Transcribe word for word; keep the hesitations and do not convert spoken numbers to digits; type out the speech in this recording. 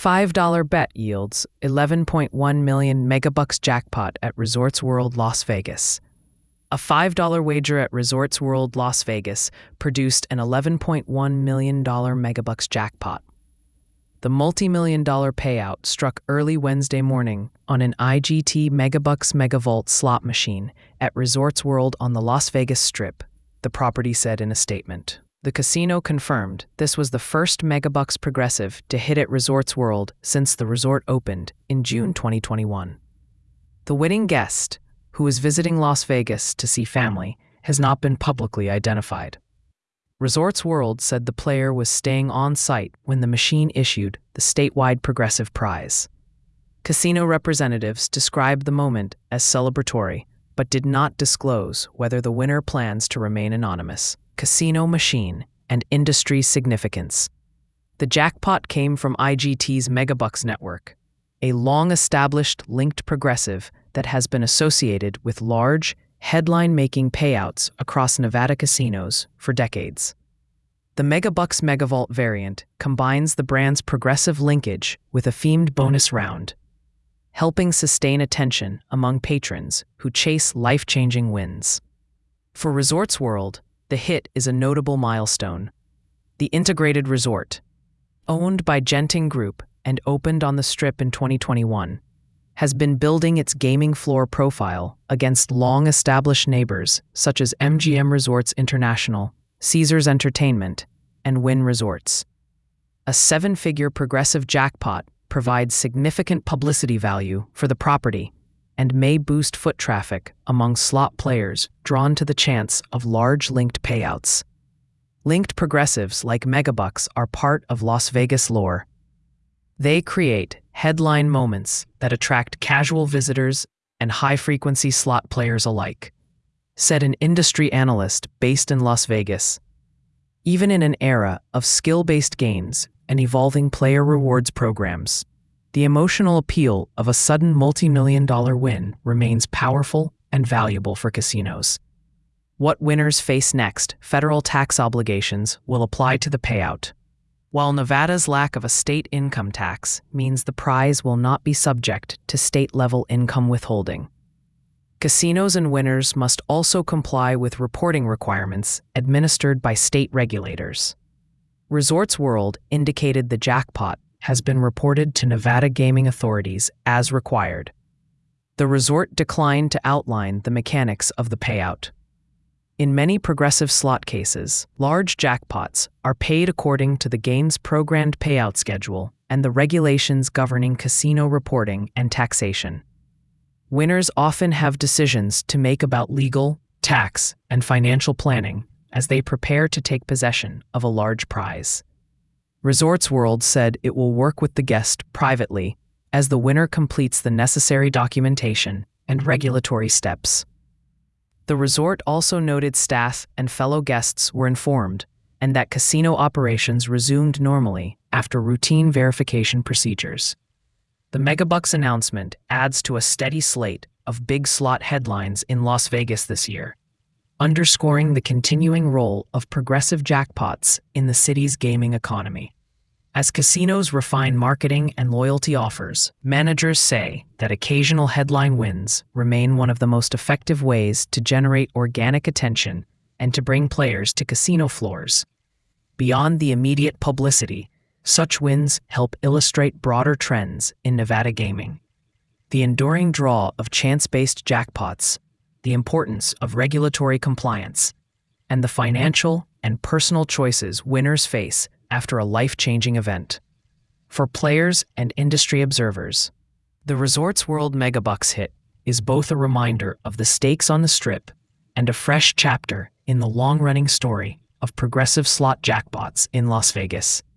five dollar bet yields eleven point one million megabucks jackpot at Resorts World Las Vegas. A five dollar wager at Resorts World Las Vegas produced an eleven point one million dollars megabucks jackpot. The multi-million dollar payout struck early Wednesday morning on an I G T Megabucks Megavolt slot machine at Resorts World on the Las Vegas Strip, the property said in a statement. The casino confirmed this was the first Megabucks progressive to hit at Resorts World since the resort opened in June twenty twenty-one. The winning guest, who was visiting Las Vegas to see family, has not been publicly identified. Resorts World said the player was staying on site when the machine issued the statewide progressive prize. Casino representatives described the moment as celebratory, but did not disclose whether the winner plans to remain anonymous. Casino machine and industry significance. The jackpot came from I G T's Megabucks network, a long-established linked progressive that has been associated with large, headline-making payouts across Nevada casinos for decades. The Megabucks Megavolt variant combines the brand's progressive linkage with a themed bonus round, helping sustain attention among patrons who chase life-changing wins. For Resorts World, the hit is a notable milestone. The integrated resort, owned by Genting Group and opened on the Strip in twenty twenty-one, has been building its gaming floor profile against long-established neighbors such as M G M Resorts International, Caesars Entertainment, and Wynn Resorts. A seven-figure progressive jackpot provides significant publicity value for the property and may boost foot traffic among slot players drawn to the chance of large linked payouts. Linked progressives like Megabucks are part of Las Vegas lore. They create headline moments that attract casual visitors and high-frequency slot players alike, said an industry analyst based in Las Vegas. Even in an era of skill-based games and evolving player rewards programs, the emotional appeal of a sudden multi-million dollar win remains powerful and valuable for casinos. What winners face next? Federal tax obligations will apply to the payout. While Nevada's lack of a state income tax means the prize will not be subject to state-level income withholding, casinos and winners must also comply with reporting requirements administered by state regulators. Resorts World indicated the jackpot has been reported to Nevada gaming authorities as required. The resort declined to outline the mechanics of the payout. In many progressive slot cases, large jackpots are paid according to the game's programmed payout schedule and the regulations governing casino reporting and taxation. Winners often have decisions to make about legal, tax, and financial planning as they prepare to take possession of a large prize. Resorts World said it will work with the guest privately as the winner completes the necessary documentation and regulatory steps. The resort also noted staff and fellow guests were informed and that casino operations resumed normally after routine verification procedures. The Megabucks announcement adds to a steady slate of big slot headlines in Las Vegas this year, underscoring the continuing role of progressive jackpots in the city's gaming economy. As casinos refine marketing and loyalty offers, managers say that occasional headline wins remain one of the most effective ways to generate organic attention and to bring players to casino floors. Beyond the immediate publicity, such wins help illustrate broader trends in Nevada gaming. The enduring draw of chance-based jackpots, the importance of regulatory compliance, and the financial and personal choices winners face after a life-changing event. For players and industry observers, the Resorts World Megabucks hit is both a reminder of the stakes on the Strip and a fresh chapter in the long-running story of progressive slot jackpots in Las Vegas.